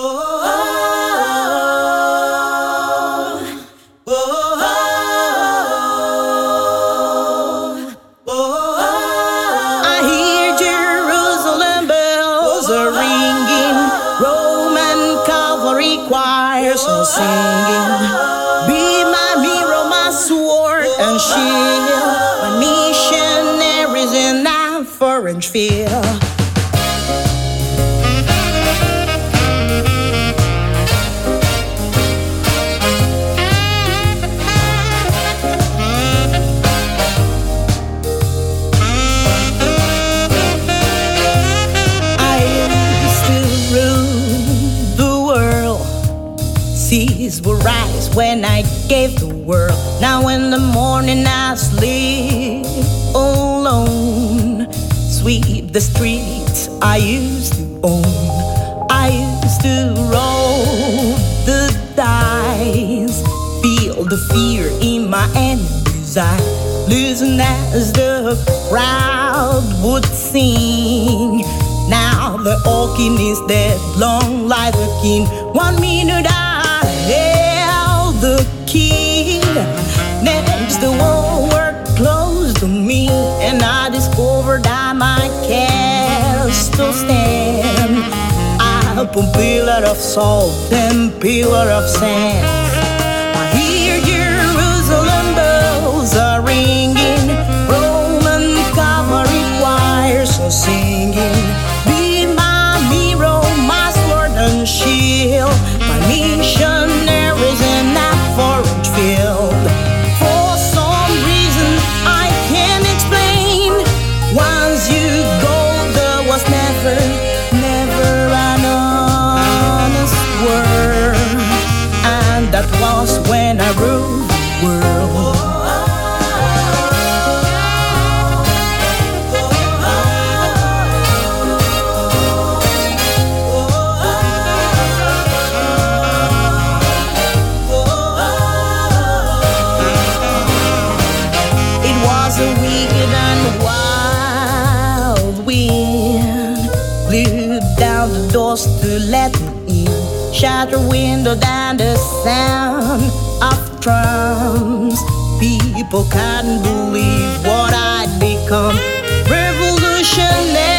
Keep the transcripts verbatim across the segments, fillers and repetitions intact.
So singing, be my hero, my sword and shield, my missionaries in that foreign field. Seas will rise when I gave the world. Now in the morning I sleep alone. Sweep the streets I used to own. I used to roll the dice, feel the fear in my enemy's eye. Listen as the crowd would sing. Now the old king is dead, long live the king. One minute I held the key. Next the whole world closed to me, and I discovered that my castle stand upon pillar of salt and pillar of sand. I hear Jerusalem bells are ringing, Roman cavalry choirs are singing. Be my hero, my sword and shield, my missionaries in that foreign field. For some reason I can't explain, once you go there was never, never an honest word. And that was when I ruled the world. A wicked and wild wind blew down the doors to let me in, shattered windows and the sound of drums. People can't believe what I'd become. Revolutionaries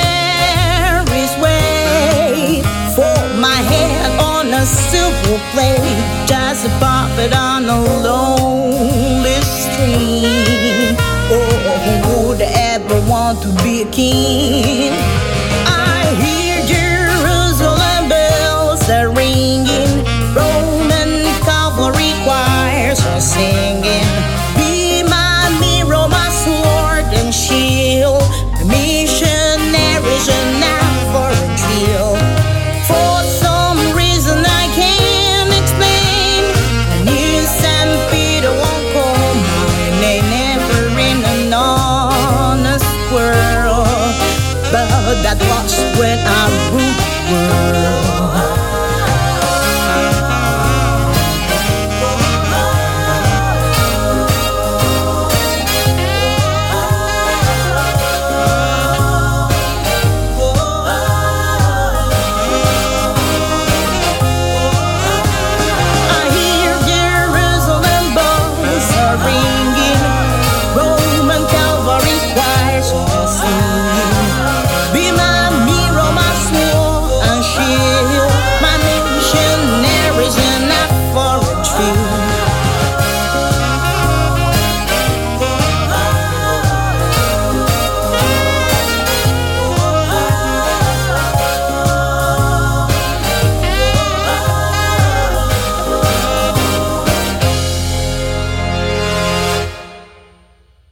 wait for my head on a silver plate, just a puppet on a lonely street. Oh, who would ever want to be a king? I hear Jerusalem bells are ringing, Roman cavalry choirs are singing. Be my hero, my sword and shield, the missionaries are now for a drill. For some reason I can't explain, I knew Saint Peter won't call my name. Honest world, but that